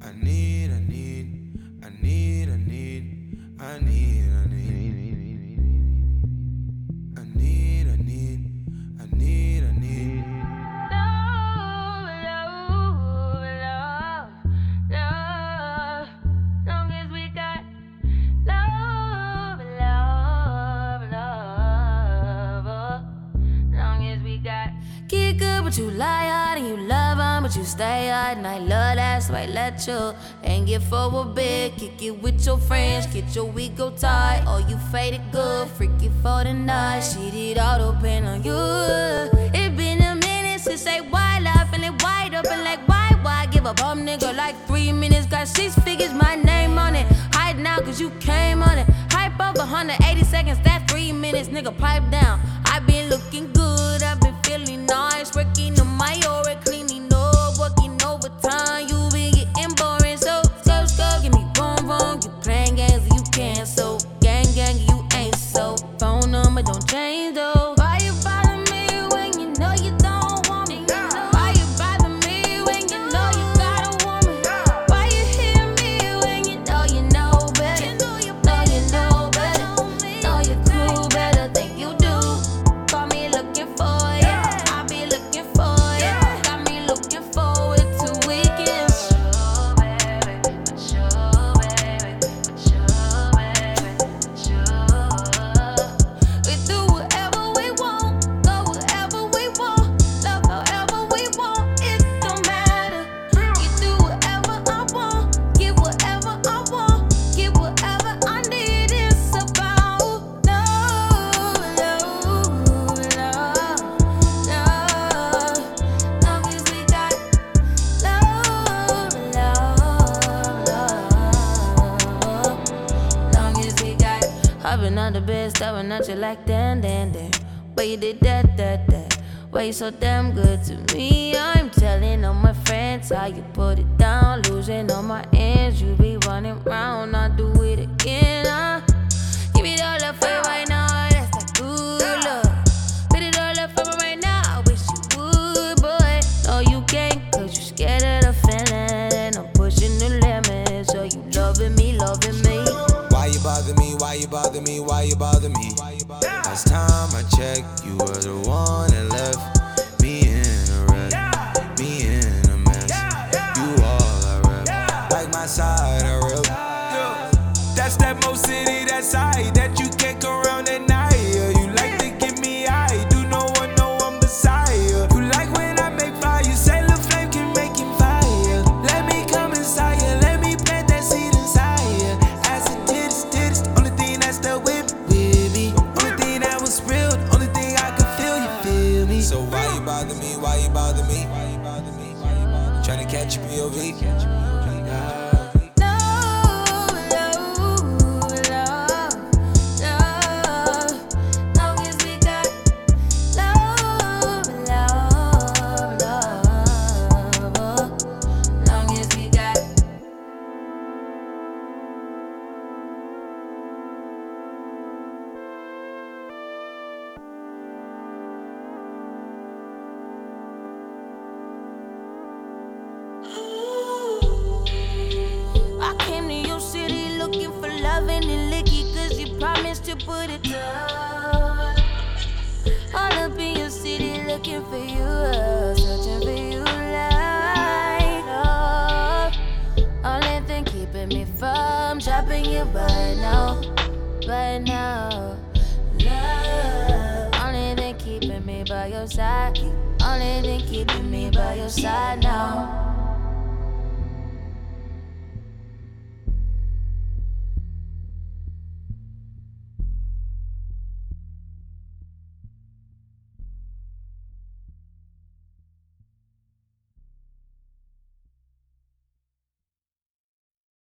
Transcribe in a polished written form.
I need, I need, I need, I need, I need, I need, I need, I need, I need, I need. Love, long as we got love, long as we got. Get good, but you lie hard and you love on, but you stay hard. And I love that's why I let you and get for a bit. Kick it with your friends, get your ego tight. Oh, you faded good, freaky for the night. Shit, it all depend on you. It been a minute since they wild up, feeling wide open like why give up on nigga like 3 minutes, got 6 figures, my name on it. Hide now cause you came on it. Hype over 180 seconds, that 3 minutes, nigga pipe down. I been looking good, I been feeling nice, working on my aura, cleaning up, working overtime. You been getting boring, so give me wrong. You playing games and you can't, so gang, you ain't so. Phone number don't change though. Why you bother me when you know you don't want me? Why you bother me when you know you got a woman? Why you hit me when you know better? Know you better, know you cool better than you do. Call me looking for ya, I be looking for ya. Got me looking forward to weekends. We do whatever we want, go wherever we want, love however we want, it don't matter. You do whatever I want, give whatever I want, give whatever I need. It's about love, long as we got love, long as we got. I've been on the bed, staring at you like damn. Why you did that? Why you so damn good to me? I'm telling all my friends how you put it down, losing all my ends. You be running round, I'll do it again. Give it all up for you right now, that's that good love. Put it all up for me right now, I wish you would, boy. No, you can't, cause you scared of the feeling, and I'm pushing the limit, so you loving me. Why you bother me? Why you bother me? Why you bother me? Last time I checked, you were the one that left me in a wreck, me in a mess. You all I rep, like my side I rep. That's that Mo City, that side that you can't go around at night. You like to give me eye, do no one know I'm beside you. You like when I make fire, you say the flame can make him fire. Let me come inside you, let me plant that seed inside you. Acid titties, only thing that's stuck with me. Only thing that was real, only thing I could feel, you feel me. So why you bother me? Why you bother me? Tryna catch a POV. Long as we got love, long as we got. I came to your city looking for loving and licky, cause you promised to put it down. All up in your city looking for you, searching for you like love. Only thing keeping me from dropping you by now. Love, only thing keeping me by your side. Only thing keeping me by your side now.